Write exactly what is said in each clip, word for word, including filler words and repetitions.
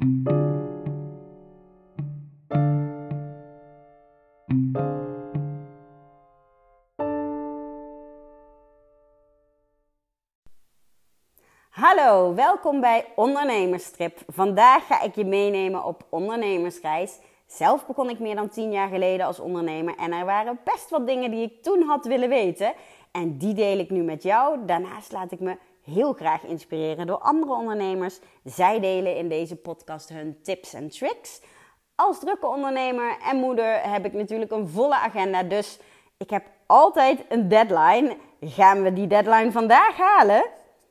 Hallo, welkom bij Ondernemerstrip. Vandaag ga ik je meenemen op ondernemersreis. Zelf begon ik meer dan tien jaar geleden als ondernemer en er waren best wat dingen die ik toen had willen weten. En die deel ik nu met jou. Daarnaast laat ik me heel graag inspireren door andere ondernemers. Zij delen in deze podcast hun tips en tricks. Als drukke ondernemer en moeder heb ik natuurlijk een volle agenda, dus ik heb altijd een deadline. Gaan we die deadline vandaag halen?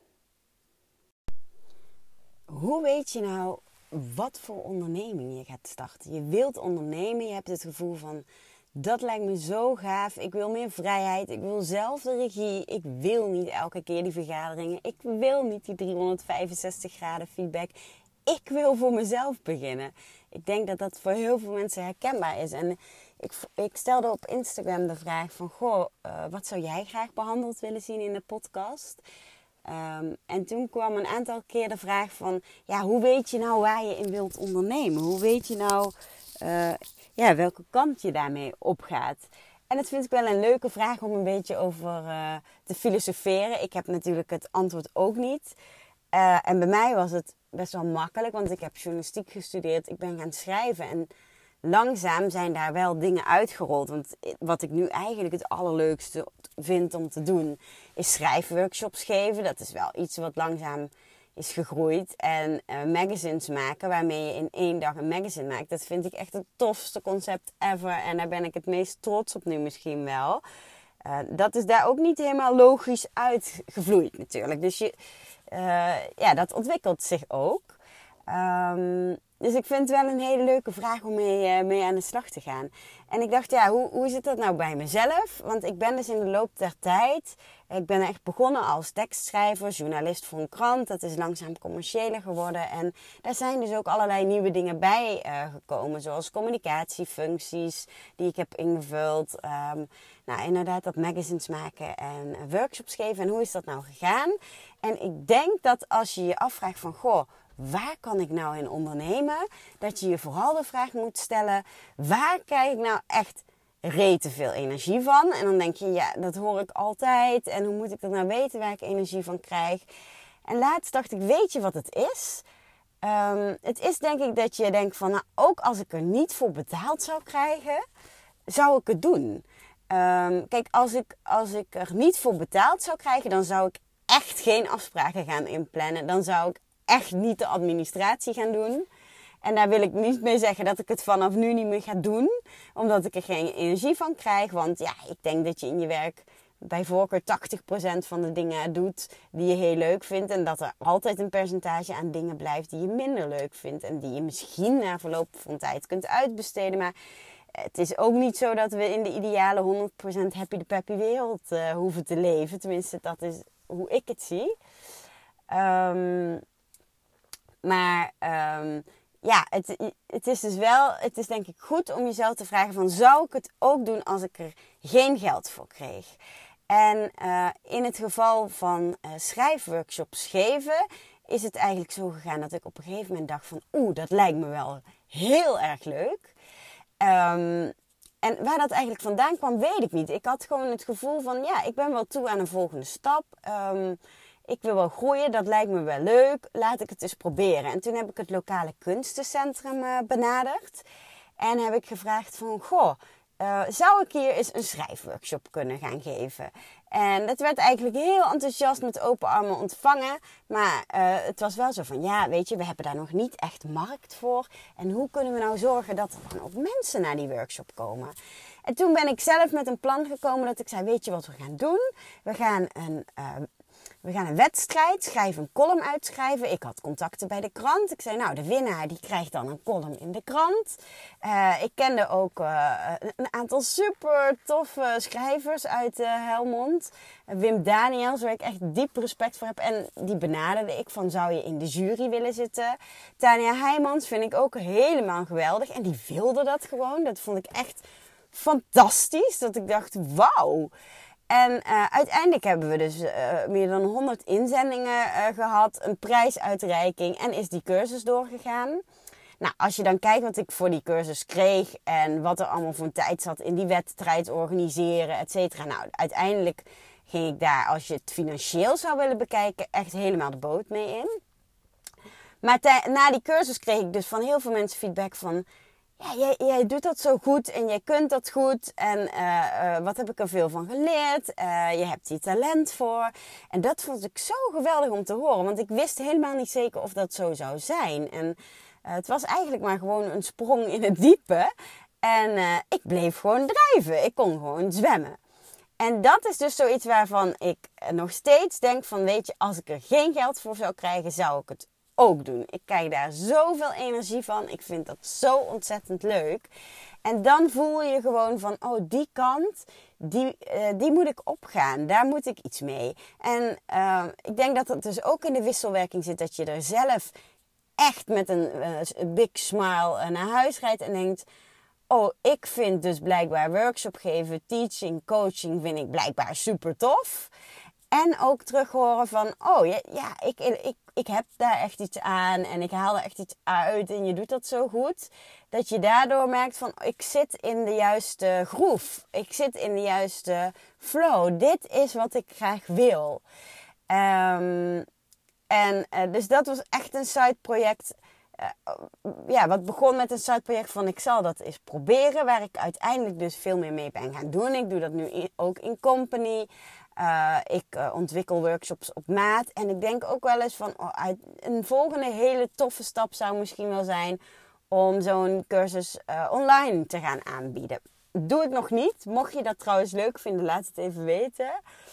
Hoe weet je nou wat voor onderneming je gaat starten? Je wilt ondernemen, je hebt het gevoel van, dat lijkt me zo gaaf. Ik wil meer vrijheid, ik wil zelf de regie. Ik wil niet elke keer die vergaderingen. Ik wil niet die driehonderdvijfenzestig graden feedback. Ik wil voor mezelf beginnen. Ik denk dat dat voor heel veel mensen herkenbaar is. En ik, ik stelde op Instagram de vraag van, goh, uh, wat zou jij graag behandeld willen zien in de podcast? Um, en toen kwam een aantal keer de vraag van, ja, hoe weet je nou waar je in wilt ondernemen? Hoe weet je nou uh, ja, welke kant je daarmee opgaat? En dat vind ik wel een leuke vraag om een beetje over uh, te filosoferen. Ik heb natuurlijk het antwoord ook niet. Uh, en bij mij was het best wel makkelijk, want ik heb journalistiek gestudeerd. Ik ben gaan schrijven en langzaam zijn daar wel dingen uitgerold. Want wat ik nu eigenlijk het allerleukste vind om te doen, is schrijfworkshops geven. Dat is wel iets wat langzaam is gegroeid. En uh, magazines maken, waarmee je in één dag een magazine maakt. Dat vind ik echt het tofste concept ever. En daar ben ik het meest trots op nu misschien wel. Uh, dat is daar ook niet helemaal logisch uitgevloeid natuurlijk. Dus je, uh, ja, dat ontwikkelt zich ook. Um, dus ik vind het wel een hele leuke vraag om mee, uh, mee aan de slag te gaan. En ik dacht, ja, hoe, hoe zit dat nou bij mezelf? Want ik ben dus in de loop der tijd, ik ben echt begonnen als tekstschrijver, journalist voor een krant. Dat is langzaam commerciëler geworden. En daar zijn dus ook allerlei nieuwe dingen bij uh, gekomen. Zoals communicatiefuncties die ik heb ingevuld. Um, nou, inderdaad dat magazines maken en workshops geven. En hoe is dat nou gegaan? En ik denk dat als je je afvraagt van, goh, waar kan ik nou in ondernemen? Dat je je vooral de vraag moet stellen, waar krijg ik nou echt rete veel energie van? En dan denk je, ja, dat hoor ik altijd. En hoe moet ik dat nou weten waar ik energie van krijg? En laatst dacht ik, weet je wat het is? Um, het is denk ik dat je denkt van, nou, ook als ik er niet voor betaald zou krijgen, zou ik het doen. Um, kijk, als ik, als ik er niet voor betaald zou krijgen, dan zou ik echt geen afspraken gaan inplannen. Dan zou ik echt niet de administratie gaan doen. En daar wil ik niet mee zeggen dat ik het vanaf nu niet meer ga doen. Omdat ik er geen energie van krijg. Want ja, ik denk dat je in je werk bij voorkeur tachtig procent van de dingen doet die je heel leuk vindt. En dat er altijd een percentage aan dingen blijft die je minder leuk vindt. En die je misschien na verloop van tijd kunt uitbesteden. Maar het is ook niet zo dat we in de ideale honderd procent happy de peppy wereld uh, hoeven te leven. Tenminste, dat is hoe ik het zie. Um, maar um, ja, het, het is dus wel, het is denk ik goed om jezelf te vragen van, zou ik het ook doen als ik er geen geld voor kreeg? En uh, in het geval van uh, schrijfworkshops geven, is het eigenlijk zo gegaan dat ik op een gegeven moment dacht van, oeh, dat lijkt me wel heel erg leuk. Um, en waar dat eigenlijk vandaan kwam, weet ik niet. Ik had gewoon het gevoel van, ja, ik ben wel toe aan een volgende stap. Um, ik wil wel groeien, dat lijkt me wel leuk. Laat ik het eens proberen. En toen heb ik het lokale kunstencentrum uh, benaderd. En heb ik gevraagd van, goh, uh, zou ik hier eens een schrijfworkshop kunnen gaan geven? En dat werd eigenlijk heel enthousiast met open armen ontvangen. Maar uh, het was wel zo van, ja, weet je, we hebben daar nog niet echt markt voor. En hoe kunnen we nou zorgen dat er dan ook mensen naar die workshop komen? En toen ben ik zelf met een plan gekomen dat ik zei, weet je wat we gaan doen? We gaan een... Uh, We gaan een wedstrijd, schrijven een column uitschrijven. Ik had contacten bij de krant. Ik zei, nou, de winnaar die krijgt dan een column in de krant. Uh, ik kende ook uh, een aantal super toffe schrijvers uit uh, Helmond. Uh, Wim Daniels, waar ik echt diep respect voor heb. En die benaderde ik van, zou je in de jury willen zitten? Tania Heijmans vind ik ook helemaal geweldig. En die wilde dat gewoon. Dat vond ik echt fantastisch. Dat ik dacht, wauw. En uh, uiteindelijk hebben we dus uh, meer dan honderd inzendingen uh, gehad, een prijsuitreiking en is die cursus doorgegaan. Nou, als je dan kijkt wat ik voor die cursus kreeg en wat er allemaal voor een tijd zat in die wedstrijd organiseren, et cetera. Nou, uiteindelijk ging ik daar, als je het financieel zou willen bekijken, echt helemaal de boot mee in. Maar te, na die cursus kreeg ik dus van heel veel mensen feedback van, ja, jij, jij doet dat zo goed en jij kunt dat goed. En uh, uh, wat heb ik er veel van geleerd. Uh, je hebt hier talent voor. En dat vond ik zo geweldig om te horen. Want ik wist helemaal niet zeker of dat zo zou zijn. En uh, het was eigenlijk maar gewoon een sprong in het diepe. En uh, ik bleef gewoon drijven. Ik kon gewoon zwemmen. En dat is dus zoiets waarvan ik nog steeds denk van, weet je, als ik er geen geld voor zou krijgen, zou ik het ook doen. Ik krijg daar zoveel energie van. Ik vind dat zo ontzettend leuk. En dan voel je gewoon van, oh, die kant, die, uh, die moet ik opgaan. Daar moet ik iets mee. En uh, ik denk dat het dus ook in de wisselwerking zit, dat je er zelf echt met een uh, big smile naar huis rijdt en denkt, oh, ik vind dus blijkbaar workshop geven, teaching, coaching vind ik blijkbaar super tof. En ook terug horen van, oh ja, ja ik, ik, ik heb daar echt iets aan en ik haal er echt iets uit en je doet dat zo goed. Dat je daardoor merkt van, ik zit in de juiste groove. Ik zit in de juiste flow. Dit is wat ik graag wil. Um, en uh, dus dat was echt een sideproject. Uh, ja, wat begon met een sideproject van, ik zal dat eens proberen. Waar ik uiteindelijk dus veel meer mee ben gaan doen. Ik doe dat nu in, ook in company. Uh, ik uh, ontwikkel workshops op maat. En ik denk ook wel eens van, oh, een volgende hele toffe stap zou misschien wel zijn om zo'n cursus uh, online te gaan aanbieden. Doe ik nog niet. Mocht je dat trouwens leuk vinden, laat het even weten.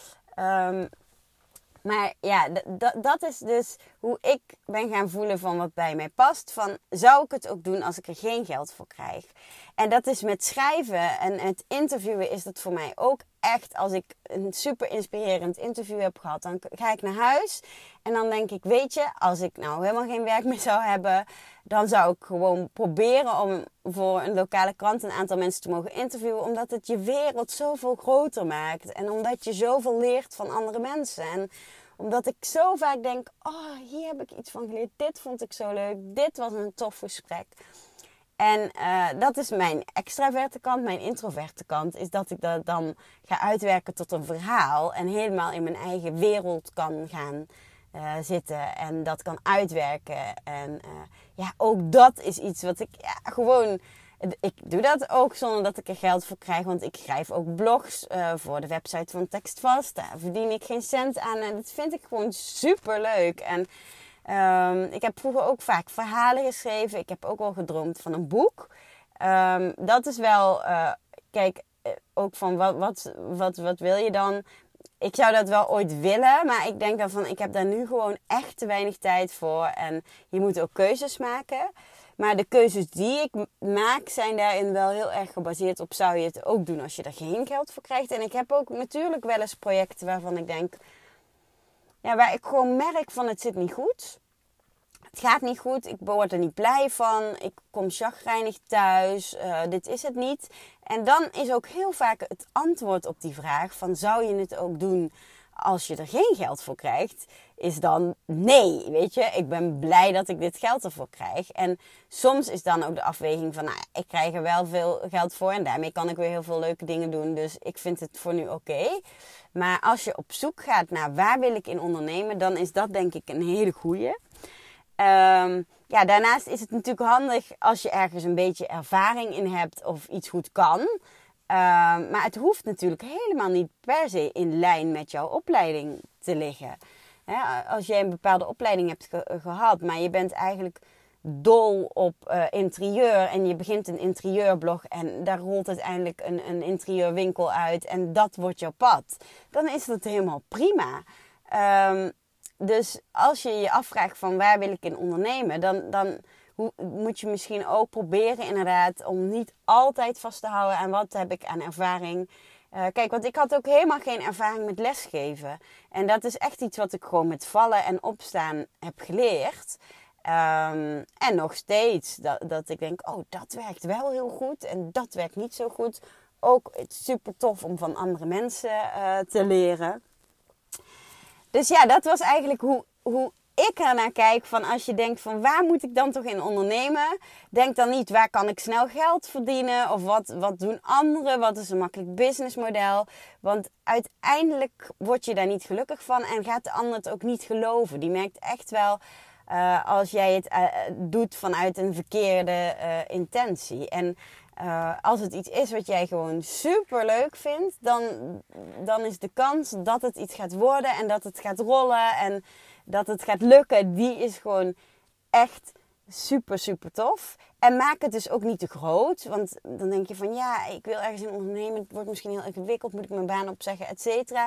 Um, maar ja, d- d- dat is dus hoe ik ben gaan voelen van wat bij mij past. Van, zou ik het ook doen als ik er geen geld voor krijg? En dat is met schrijven en het interviewen is dat voor mij ook echt. Als ik een super inspirerend interview heb gehad, dan ga ik naar huis. En dan denk ik, weet je, als ik nou helemaal geen werk meer zou hebben, dan zou ik gewoon proberen om voor een lokale krant een aantal mensen te mogen interviewen. Omdat het je wereld zoveel groter maakt. En omdat je zoveel leert van andere mensen. En omdat ik zo vaak denk, oh, hier heb ik iets van geleerd. Dit vond ik zo leuk. Dit was een tof gesprek. En uh, dat is mijn extraverte kant. Mijn introverte kant is dat ik dat dan ga uitwerken tot een verhaal. En helemaal in mijn eigen wereld kan gaan uh, zitten. En dat kan uitwerken. En uh, ja, ook dat is iets wat ik ja, gewoon... Ik doe dat ook zonder dat ik er geld voor krijg. Want ik schrijf ook blogs uh, voor de website van Tekstvast. Daar verdien ik geen cent aan. En dat vind ik gewoon super leuk. En um, ik heb vroeger ook vaak verhalen geschreven. Ik heb ook wel gedroomd van een boek. Um, dat is wel... Uh, kijk, uh, ook van wat, wat, wat, wat wil je dan? Ik zou dat wel ooit willen. Maar ik denk dan van, ik heb daar nu gewoon echt te weinig tijd voor. En je moet ook keuzes maken. Maar de keuzes die ik maak zijn daarin wel heel erg gebaseerd op, zou je het ook doen als je er geen geld voor krijgt. En ik heb ook natuurlijk wel eens projecten waarvan ik denk, ja, waar ik gewoon merk van, het zit niet goed. Het gaat niet goed, ik word er niet blij van, ik kom chagrijnig thuis, uh, dit is het niet. En dan is ook heel vaak het antwoord op die vraag van, zou je het ook doen als je er geen geld voor krijgt, is dan nee, weet je. Ik ben blij dat ik dit geld ervoor krijg. En soms is dan ook de afweging van, nou, ik krijg er wel veel geld voor en daarmee kan ik weer heel veel leuke dingen doen. Dus ik vind het voor nu oké. Okay. Maar als je op zoek gaat naar waar wil ik in ondernemen, dan is dat denk ik een hele goeie. Um, ja, daarnaast is het natuurlijk handig als je ergens een beetje ervaring in hebt of iets goed kan. Uh, maar het hoeft natuurlijk helemaal niet per se in lijn met jouw opleiding te liggen. He, als jij een bepaalde opleiding hebt ge- gehad, maar je bent eigenlijk dol op uh, interieur en je begint een interieurblog en daar rolt uiteindelijk een, een interieurwinkel uit en dat wordt jouw pad, dan is dat helemaal prima. Um, dus als je je afvraagt van waar wil ik in ondernemen, dan... dan moet je misschien ook proberen inderdaad om niet altijd vast te houden aan wat heb ik aan ervaring. Uh, kijk, want ik had ook helemaal geen ervaring met lesgeven. En dat is echt iets wat ik gewoon met vallen en opstaan heb geleerd. Um, en nog steeds dat, dat ik denk, oh, dat werkt wel heel goed en dat werkt niet zo goed. ook super tof om van andere mensen uh, te leren. Dus ja, dat was eigenlijk hoe, hoe ik ernaar kijk. Van als je denkt van waar moet ik dan toch in ondernemen? Denk dan niet waar kan ik snel geld verdienen? Of wat, wat doen anderen? Wat is een makkelijk businessmodel? Want uiteindelijk word je daar niet gelukkig van. En gaat de ander het ook niet geloven. Die merkt echt wel uh, als jij het uh, doet vanuit een verkeerde uh, intentie. En Uh, als het iets is wat jij gewoon super leuk vindt, dan, dan is de kans dat het iets gaat worden en dat het gaat rollen en dat het gaat lukken, die is gewoon echt super, super tof. En maak het dus ook niet te groot, want dan denk je van ja, ik wil ergens in ondernemen, het wordt misschien heel ingewikkeld, moet ik mijn baan opzeggen, et cetera.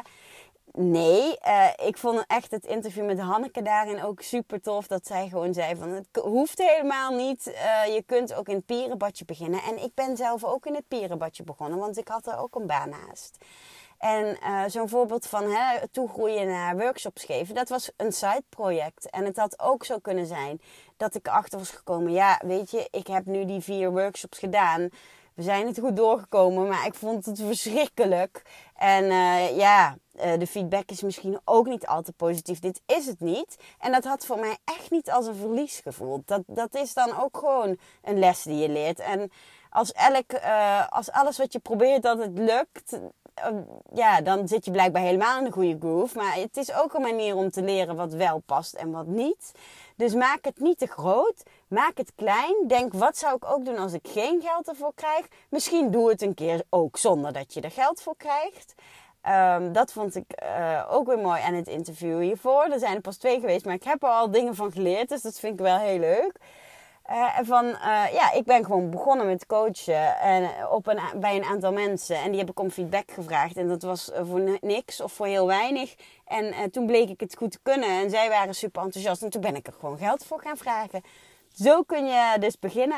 Nee, uh, ik vond echt het interview met Hanneke daarin ook super tof. Dat zij gewoon zei van het hoeft helemaal niet. Uh, je kunt ook in het pierenbadje beginnen. En ik ben zelf ook in het pierenbadje begonnen. Want ik had er ook een baan naast. En uh, zo'n voorbeeld van hè, toegroeien naar workshops geven. Dat was een sideproject. En het had ook zo kunnen zijn dat ik erachter was gekomen. Ja, weet je, ik heb nu die vier workshops gedaan. We zijn het goed doorgekomen, maar ik vond het verschrikkelijk. En uh, ja, uh, de feedback is misschien ook niet al te positief. Dit is het niet. En dat had voor mij echt niet als een verlies gevoeld. Dat, dat is dan ook gewoon een les die je leert. En als, elk, uh, als alles wat je probeert dat het lukt, uh, ja, dan zit je blijkbaar helemaal in de goede groove. Maar het is ook een manier om te leren wat wel past en wat niet. Dus maak het niet te groot. Maak het klein. Denk, wat zou ik ook doen als ik geen geld ervoor krijg? Misschien doe het een keer ook zonder dat je er geld voor krijgt. Um, dat vond ik uh, ook weer mooi aan het interview hiervoor. Er zijn er pas twee geweest, maar ik heb er al dingen van geleerd. Dus dat vind ik wel heel leuk. Uh, van, uh, ja, ik ben gewoon begonnen met coachen en op een, bij een aantal mensen. En die heb ik om feedback gevraagd. En dat was voor niks of voor heel weinig. En uh, toen bleek ik het goed te kunnen. En zij waren super enthousiast. En toen ben ik er gewoon geld voor gaan vragen. Zo kun je dus beginnen.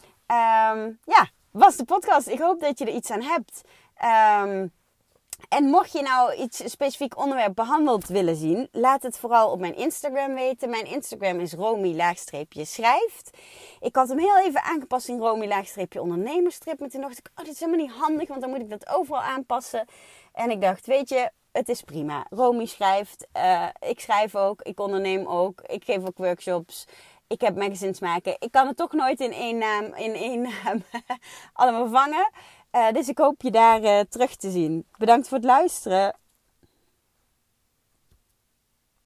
Um, ja, was de podcast. Ik hoop dat je er iets aan hebt. Um, En mocht je nou iets specifiek onderwerp behandeld willen zien, laat het vooral op mijn Instagram weten. Mijn Instagram is romy-schrijft. Ik had hem heel even aangepast in romy-ondernemerstrip. Maar toen dacht ik, oh, dit is helemaal niet handig, want dan moet ik dat overal aanpassen. En ik dacht, weet je, het is prima. Romy schrijft. Uh, ik schrijf ook, ik onderneem ook, ik geef ook workshops. Ik heb magazines maken. Ik kan het toch nooit in één naam, in één naam allemaal vangen. Uh, dus ik hoop je daar uh, terug te zien. Bedankt voor het luisteren.